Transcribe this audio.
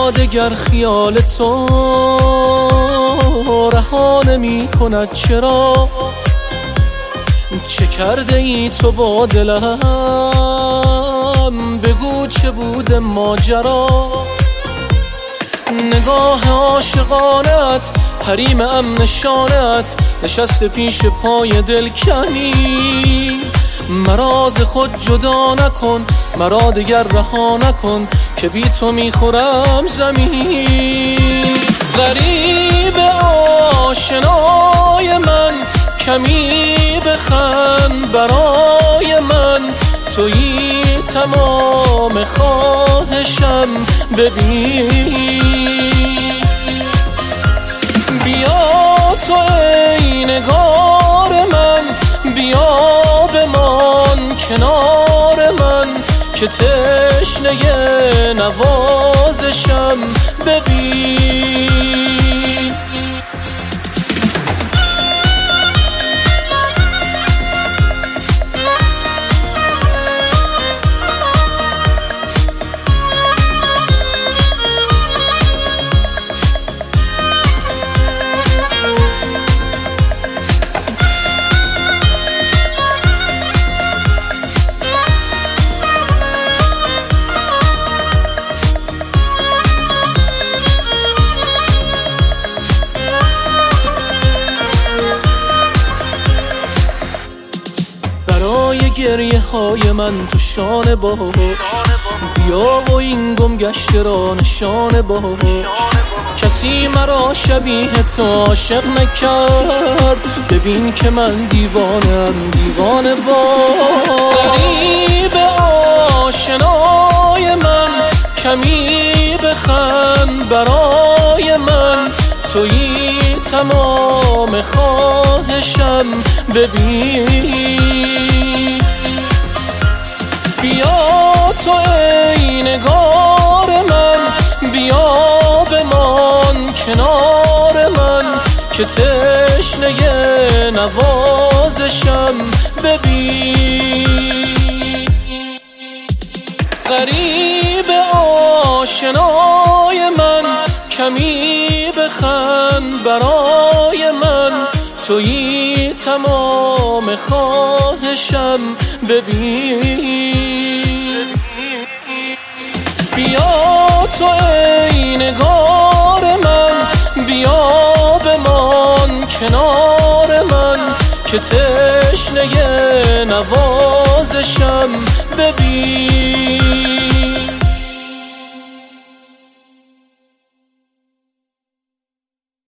دگر خیال تو رها نمی کند، چرا؟ چه کرده ای تو با دلم؟ بگو چه بود ماجرا؟ نگاه عاشقانت، حریم امن شانت، نشسته پیش پای دلکنی. مرا ز خود جدا نکن، مرا دگر رها نکن، که بی تو میخورم زمین. غریب آشنای من، کمی بخند برای من، تویی تمام خواهشم، ببین. بیا تو ای نگار من، بیا بمان کنار من، که تشنه نوازشم، ببین. گریه های من تو شانه باش، بیا و این گم گشته را نشانه باش. کسی مرا شبیه تو عاشق نکرد، ببین که من دیوانم، دیوانه باش. غریب آشنای من، کمی بخند برای من، تویی تمام خواهشم، ببین. بیا تو ای نگار من، بیا بمان کنار من، که تشنه نوازشم، ببین. غریب آشنای من، کمی بخند برای من، تویی تمام خواهشم، ببین. بیا تو ای نگار من، بیا بمان کنار من، که تشنه نوازشم، ببین.